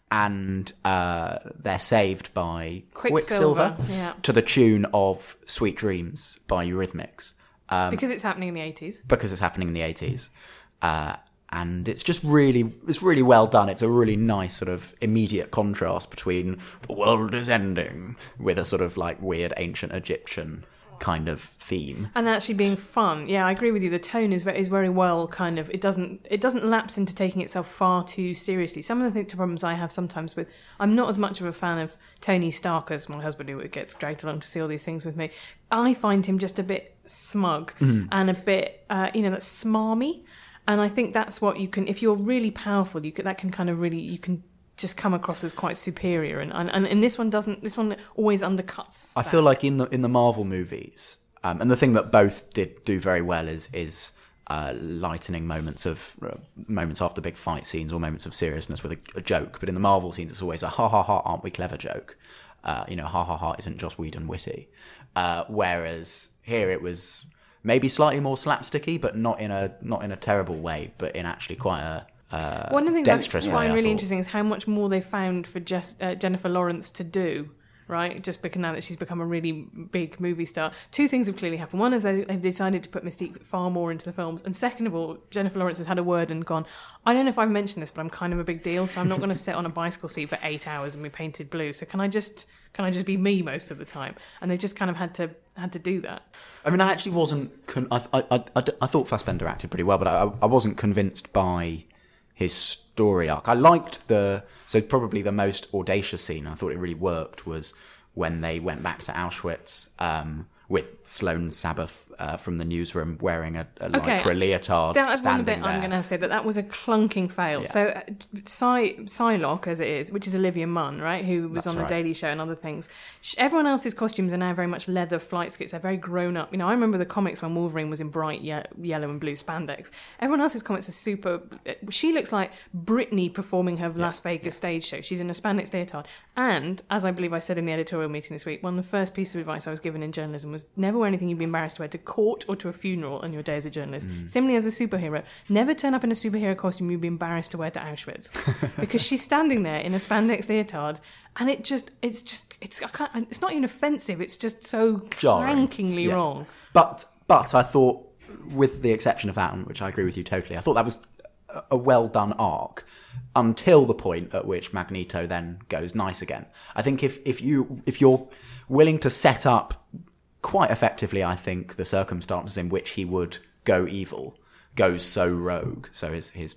and uh, they're saved by Quicksilver, Quicksilver yeah. to the tune of "Sweet Dreams" by Eurythmics. Um, because it's happening in the eighties. because it's happening in the eighties. Uh, and it's just really, it's really well done. It's a really nice sort of immediate contrast between the world is ending with a sort of like weird ancient Egyptian kind of theme. And actually being fun. Yeah, I agree with you. The tone is very, is very well kind of, it doesn't it doesn't lapse into taking itself far too seriously. Some of the th- problems I have sometimes with, I'm not as much of a fan of Tony Stark as my husband, who gets dragged along to see all these things with me. I find him just a bit smug Mm-hmm. and a bit, uh, you know, that's smarmy. And I think that's what you can, if you're really powerful, you can, that can kind of really, you can just come across as quite superior. And and, and this one doesn't, this one always undercuts I that. feel like in the in the Marvel movies, um, and the thing that both did do very well is is uh, lightening moments of uh, moments after big fight scenes or moments of seriousness with a, a joke. But in the Marvel scenes, it's always a ha ha ha, aren't we clever joke. Uh, you know, ha ha ha isn't Joss Whedon witty. Uh, whereas here it was maybe slightly more slapsticky, but not in a not in a terrible way, but in actually quite a uh, One of the things I dexterous way. find I really thought. interesting is how much more they found for Jess, uh, Jennifer Lawrence to do, right? Just because now that she's become a really big movie star. Two things have clearly happened. One is they, they've decided to put Mystique far more into the films. And second of all, Jennifer Lawrence has had a word and gone, I don't know if I've mentioned this, but I'm kind of a big deal, so I'm not going to sit on a bicycle seat for eight hours and be painted blue. So can I just can I just be me most of the time? And they've just kind of had to had to do that. I mean, I actually wasn't. Con- I, I, I, I, I thought Fassbender acted pretty well, but I, I wasn't convinced by his story arc. I liked the so probably the most audacious scene. I thought it really worked was when they went back to Auschwitz um, with Sloane Sabbath uh, from the newsroom wearing a, a Okay, lycra leotard That was one standing bit there. I'm going to say that that was a clunking fail. Yeah. So, uh, Psy, Psylocke, as it is, which is Olivia Munn, right, who was That's on right. The Daily Show and other things. Sh- Everyone else's costumes are now very much leather flight suits. They're very grown up. You know, I remember the comics when Wolverine was in bright ye- yellow and blue spandex. Everyone else's comics are super. She looks like Britney performing her Las Vegas stage show. She's in a spandex leotard. And, as I believe I said in the editorial meeting this week, one of the first pieces of advice I was given in journalism was never wear anything you'd be embarrassed to wear to court or to a funeral on your day as a journalist. Mm. Similarly, as a superhero, never turn up in a superhero costume you'd be embarrassed to wear to Auschwitz, because she's standing there in a spandex leotard, and it just, it's just, it's, I can't, it's not even offensive. It's just so Jarring. clankingly Yeah. wrong. But but I thought, with the exception of that, which I agree with you totally, I thought that was a- a well done arc until the point at which Magneto then goes nice again. I think if if you if you're willing to set up quite effectively, I think, the circumstances in which he would go evil, goes so rogue. So his his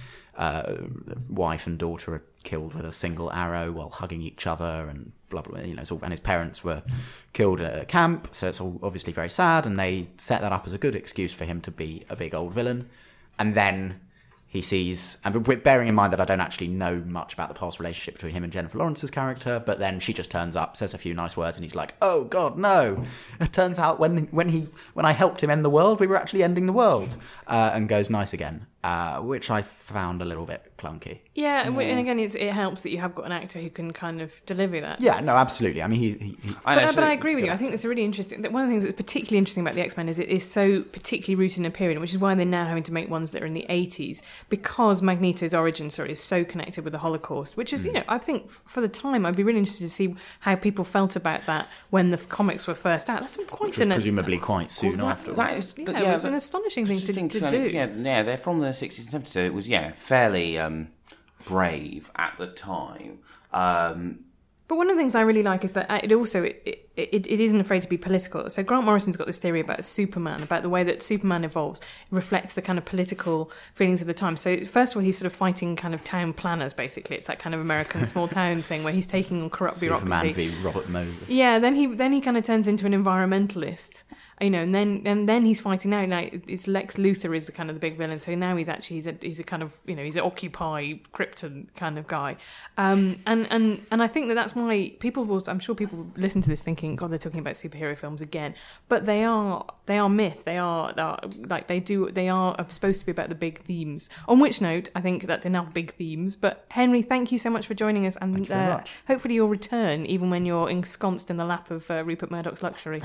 uh, wife and daughter are killed with a single arrow while hugging each other, and blah blah. You know, it's all, and his parents were killed at a camp. So it's all obviously very sad, and they set that up as a good excuse for him to be a big old villain. And then he sees, and bearing in mind that I don't actually know much about the past relationship between him and Jennifer Lawrence's character, but then she just turns up, says a few nice words, and he's like, "Oh God, no!" It turns out when when he when I helped him end the world, we were actually ending the world, uh, and goes nice again. uh, which I found a little bit clunky. Yeah, and and again, it's, it helps that you have got an actor who can kind of deliver that. Yeah, no, absolutely. I mean, he. he, he but, I, but I agree with you. I think it's a really interesting. One of the things that's particularly interesting about the X-Men is it is so particularly rooted in a period, which is why they're now having to make ones that are in the eighties, because Magneto's origin story is so connected with the Holocaust. Which is, mm. you know, I think for the time, I'd be really interested to see how people felt about that when the comics were first out. That's quite which was an presumably quite soon that, after. That is, yeah, yeah, it was an astonishing thing to, to so, do. Yeah, yeah, they're from the sixties and seventies, so it was yeah fairly. Um, brave at the time. Um, but one of the things I really like is that it also it, it, it isn't afraid to be political. So Grant Morrison's got this theory about Superman, about the way that Superman evolves, reflects the kind of political feelings of the time. So first of all, he's sort of fighting kind of town planners, basically. It's that kind of American small town thing where he's taking on corrupt Superman bureaucracy. v Robert Moses. Yeah, then he then he kind of turns into an environmentalist. You know, and then and then he's fighting now. Now it's Lex Luthor is the kind of the big villain. So now he's actually he's a he's a kind of you know he's an Occupy Krypton kind of guy, um, and and and I think that that's why people will. I'm sure people listen to this thinking, God, they're talking about superhero films again. But they are they are myth. They are, they are like they do they are supposed to be about the big themes. On which note, I think that's enough big themes. But Henry, thank you so much for joining us, and uh, hopefully you'll return even when you're ensconced in the lap of uh, Rupert Murdoch's luxury.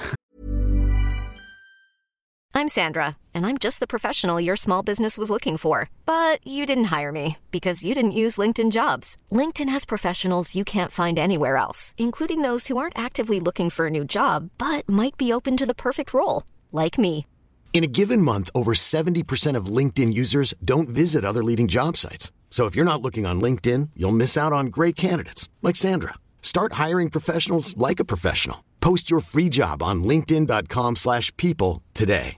I'm Sandra, and I'm just the professional your small business was looking for. But you didn't hire me because you didn't use LinkedIn Jobs. LinkedIn has professionals you can't find anywhere else, including those who aren't actively looking for a new job, but might be open to the perfect role, like me. In a given month, over seventy percent of LinkedIn users don't visit other leading job sites. So if you're not looking on LinkedIn, you'll miss out on great candidates, like Sandra. Start hiring professionals like a professional. Post your free job on linkedin.com slash people today.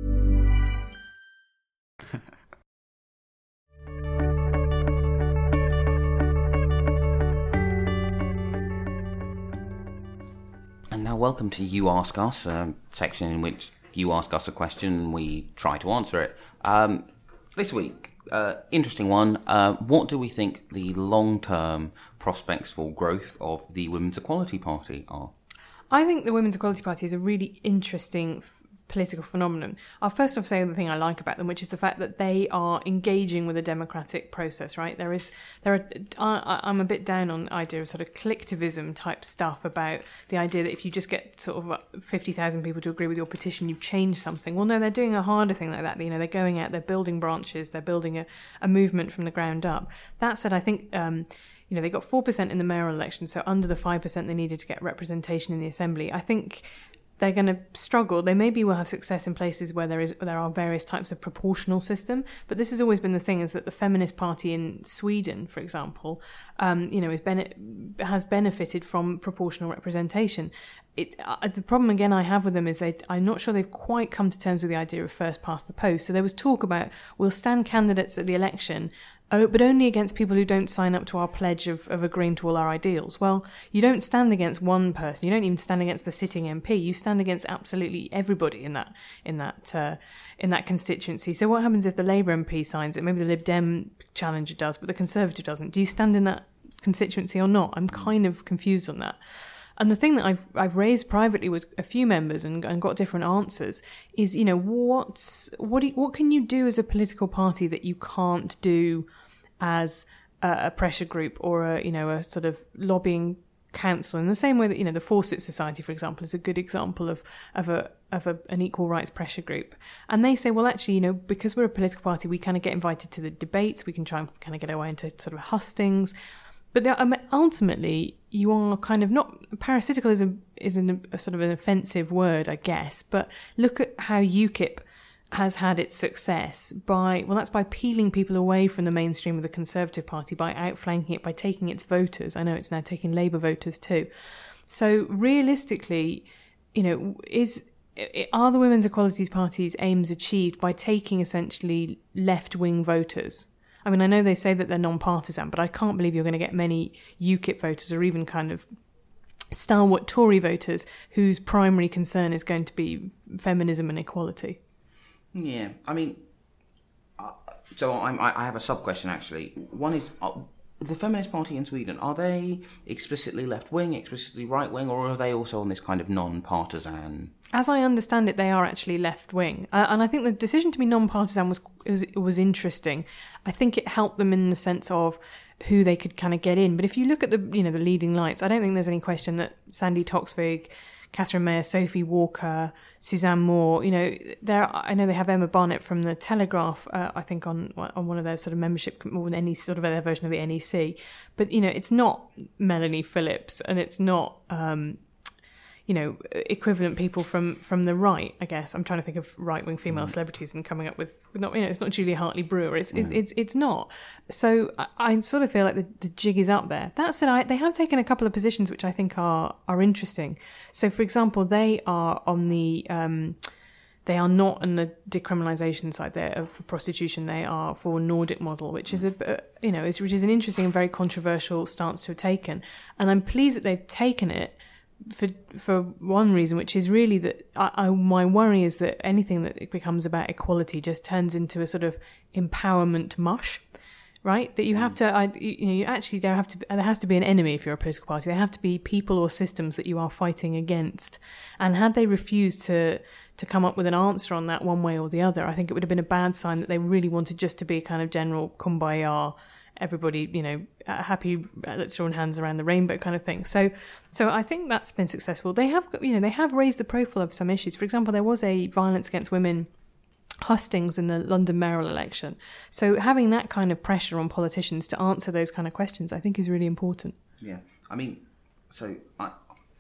And now welcome to You Ask Us, a section in which you ask us a question and we try to answer it. Um, this week, uh, interesting one. Uh, what do we think the long-term prospects for growth of the Women's Equality Party are? I think the Women's Equality Party is a really interesting f- political phenomenon. I'll first off say the thing I like about them, which is the fact that they are engaging with a democratic process, right? There is, there are, I, I'm a bit down on the idea of sort of collectivism type stuff about the idea that if you just get sort of fifty thousand people to agree with your petition, you've changed something. Well, no, they're doing a harder thing like that. You know, they're going out, they're building branches, they're building a, a movement from the ground up. That said, I think, um, you know, they got four percent in the mayoral election, so under the five percent they needed to get representation in the assembly. I think they're going to struggle. They maybe will have success in places where there is there are various types of proportional system, but this has always been the thing, is that the Feminist Party in Sweden, for example, um, you know, is bene- has benefited from proportional representation. It, uh, the problem again I have with them is they I'm not sure they've quite come to terms with the idea of first past the post. So there was talk about we'll stand candidates at the election, oh, but only against people who don't sign up to our pledge of, of agreeing to all our ideals. Well, you don't stand against one person. You don't even stand against the sitting M P. You stand against absolutely everybody in that in that uh, in that constituency. So what happens if the Labour M P signs it? Maybe the Lib Dem challenger does, but the Conservative doesn't. Do you stand in that constituency or not? I'm kind of confused on that. And the thing that I've I've raised privately with a few members and, and got different answers is, you know, what's what do you, what can you do as a political party that you can't do as a, a pressure group or a you know a sort of lobbying council, in the same way that, you know, the Fawcett Society, for example, is a good example of of a of a, an equal rights pressure group. And they say, well, actually, you know, because we're a political party, we kind of get invited to the debates, we can try and kind of get our way into sort of hustings. But ultimately, you are kind of not... Parasitical is, a, is an, a sort of an offensive word, I guess. But look at how UKIP has had its success by... Well, that's by peeling people away from the mainstream of the Conservative Party, by outflanking it, by taking its voters. I know it's now taking Labour voters too. So realistically, you know, is... Are the Women's Equality Party's aims achieved by taking essentially left-wing voters? I mean, I know they say that they're non-partisan, but I can't believe you're going to get many UKIP voters or even kind of stalwart Tory voters whose primary concern is going to be feminism and equality. Yeah, I mean, uh, so I'm, I have a sub-question, actually. One is, uh, the Feminist Party in Sweden, are they explicitly left-wing, explicitly right-wing, or are they also on this kind of non-partisan? As I understand it, they are actually left-wing. Uh, and I think the decision to be non-partisan was, was was interesting. I think it helped them in the sense of who they could kind of get in. But if you look at the, you know, the leading lights, I don't think there's any question that Sandy Toksvig, Catherine Mayer, Sophie Walker, Suzanne Moore, you know, there. I know they have Emma Barnett from the Telegraph, uh, I think on on one of their sort of membership, or any sort of their version of the N E C. But, you know, it's not Melanie Phillips, and it's not, um, you know, equivalent people from, from the right, I guess. I'm trying to think of right-wing female mm. celebrities and coming up with, not, you know, it's not Julia Hartley-Brewer. It's mm. it, it's it's not. So I, I sort of feel like the, the jig is up there. That said, I, they have taken a couple of positions which I think are are interesting. So, for example, they are on the, um, they are not on the decriminalisation side there of prostitution. They are for Nordic model, which is a, you know, which is an interesting and very controversial stance to have taken. And I'm pleased that they've taken it. For for one reason, which is really that I, I, my worry is that anything that becomes about equality just turns into a sort of empowerment mush, right? That you have to, I, you know, you actually there have to there has to be an enemy if you're a political party. There have to be people or systems that you are fighting against. And had they refused to to come up with an answer on that one way or the other, I think it would have been a bad sign that they really wanted just to be a kind of general kumbaya. Everybody, you know, happy, let's join hands around the rainbow kind of thing. So, so I think that's been successful. They have, you know, they have raised the profile of some issues. For example, there was a violence against women hustings in the London mayoral election. So having that kind of pressure on politicians to answer those kind of questions, I think is really important. Yeah, I mean, so I,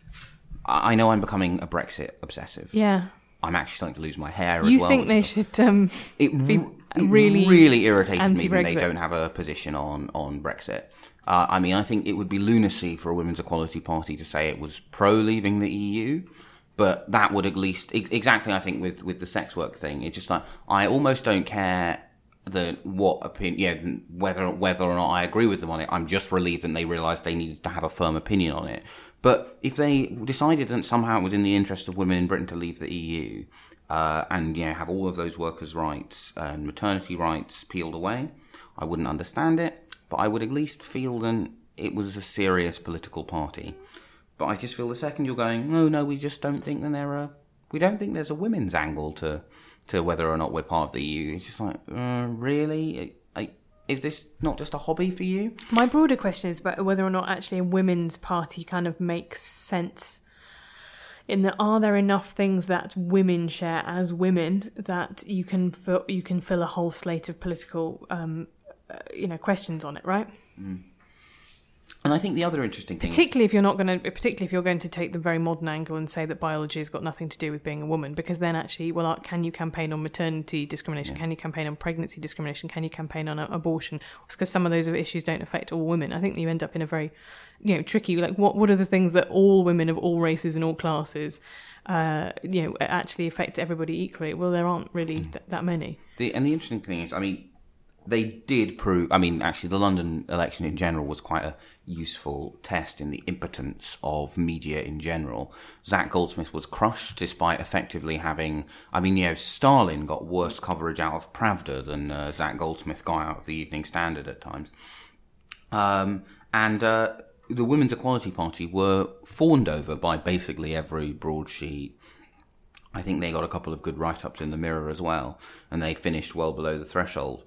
I know I'm becoming a Brexit obsessive. Yeah. I'm actually starting to lose my hair you as well. You think they should um, it, be it really really irritates anti-Brexit. me when they don't have a position on, on Brexit. Uh, I mean, I think it would be lunacy for a Women's Equality Party to say it was pro-leaving the E U, but that would at least... Exactly, I think, with, with the sex work thing. It's just like, I almost don't care the what opinion, yeah, whether, whether or not I agree with them on it. I'm just relieved that they realised they needed to have a firm opinion on it. But if they decided that somehow it was in the interest of women in Britain to leave the E U... Uh, and, you know, have all of those workers' rights and maternity rights peeled away, I wouldn't understand it, but I would at least feel that it was a serious political party. But I just feel the second you're going, no, no, we just don't think that there are, we don't think there's a women's angle to, to whether or not we're part of the E U. It's just like, uh, really? I, I, is this not just a hobby for you? My broader question is about whether or not actually a women's party kind of makes sense. In that, are there enough things that women share as women that you can fill, you can fill a whole slate of political, um, uh, you know, questions on it, right? Mm. And I think the other interesting thing, particularly if you're not going to, particularly if you're going to take the very modern angle and say that biology has got nothing to do with being a woman, because then actually, well, can you campaign on maternity discrimination? Yeah. Can you campaign on pregnancy discrimination? Can you campaign on abortion? Because some of those issues don't affect all women. I think you end up in a very, you know, tricky. Like, what what are the things that all women of all races and all classes, uh, you know, actually affect everybody equally? Well, there aren't really th- that many. The, and the interesting thing is, I mean. They did prove, I mean, actually, the London election in general was quite a useful test in the impotence of media in general. Zach Goldsmith was crushed despite effectively having, I mean, you know, Stalin got worse coverage out of Pravda than uh, Zach Goldsmith got out of the Evening Standard at times. Um, and uh, the Women's Equality Party were fawned over by basically every broadsheet. I think they got a couple of good write-ups in the Mirror as well, and they finished well below the threshold.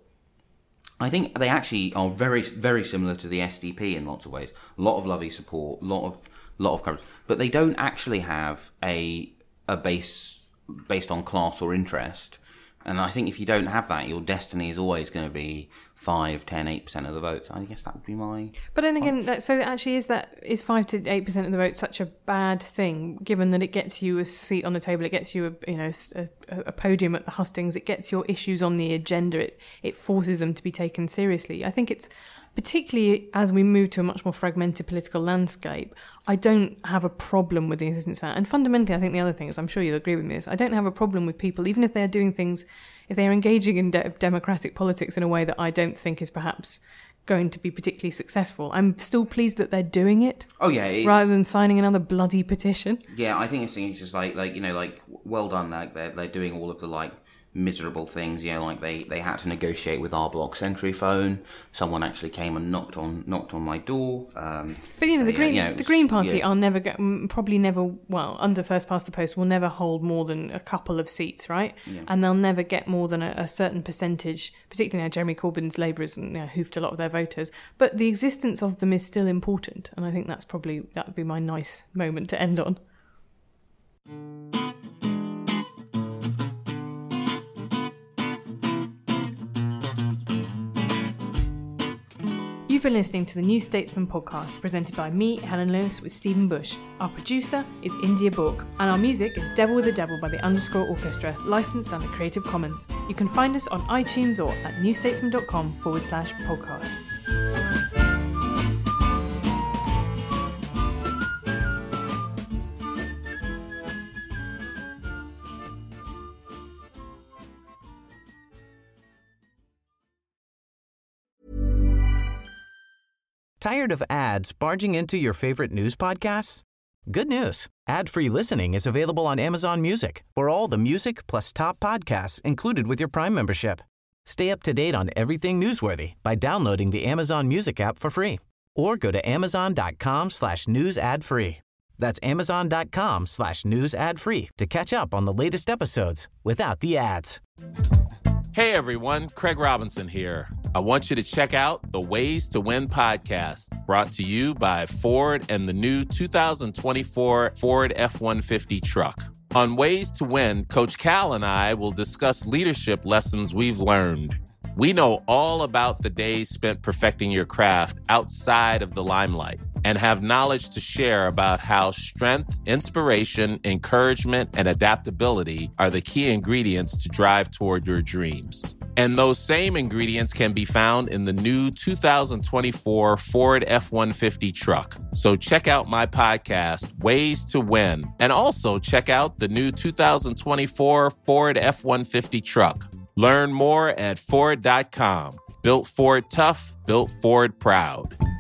I think they actually are very, very similar to the S D P in lots of ways. A lot of lovely support, a lot of, lot of coverage, but they don't actually have a a base based on class or interest. And I think if you don't have that, your destiny is always going to be five, ten, eight percent of the votes. I guess that would be my. But then again, my... so actually, is that is five to eight percent of the vote such a bad thing? Given that it gets you a seat on the table, it gets you a you know a, a podium at the hustings, it gets your issues on the agenda. It it forces them to be taken seriously. I think it's particularly as we move to a much more fragmented political landscape. I don't have a problem with the existence of that. And fundamentally, I think the other thing is, I'm sure you'll agree with me, is I don't have a problem with people, even if they're doing things, if they're engaging in de- democratic politics in a way that I don't think is perhaps going to be particularly successful. I'm still pleased that they're doing it. Oh yeah, it's... rather than signing another bloody petition. Yeah, I think it's, it's just like like you know like well done. Like they're they're doing all of the like miserable things, you know, like they, they had to negotiate with our block Centriphone. Someone actually came and knocked on knocked on my door. Um, but you know, the they, Green you know, the Green Party yeah. are never go- probably never well under first past the post will never hold more than a couple of seats, right? Yeah. And they'll never get more than a, a certain percentage. Particularly now, Jeremy Corbyn's Labour has, you know, hoofed a lot of their voters, but the existence of them is still important, and I think that's probably that would be my nice moment to end on. You've been listening to the New Statesman podcast, presented by me, Helen Lewis, with Stephen Bush. Our producer is India Book, and our music is Devil with the Devil by the Underscore Orchestra, licensed under Creative Commons. You can find us on iTunes or at newstatesman.com forward slash podcast. Tired of ads barging into your favorite news podcasts? Good news. Ad-free listening is available on Amazon Music for all the music plus top podcasts included with your Prime membership. Stay up to date on everything newsworthy by downloading the Amazon Music app for free or go to amazon.com slash news ad free. That's amazon.com slash news ad free to catch up on the latest episodes without the ads. Hey everyone, Craig Robinson here. I want you to check out the Ways to Win podcast, brought to you by Ford and the new two thousand twenty-four Ford F one fifty truck. On Ways to Win, Coach Cal and I will discuss leadership lessons we've learned. We know all about the days spent perfecting your craft outside of the limelight and have knowledge to share about how strength, inspiration, encouragement, and adaptability are the key ingredients to drive toward your dreams. And those same ingredients can be found in the new two thousand twenty-four Ford F one fifty truck. So check out my podcast, Ways to Win, and also check out the new two thousand twenty-four Ford F one fifty truck. Learn more at Ford dot com. Built Ford tough, built Ford proud.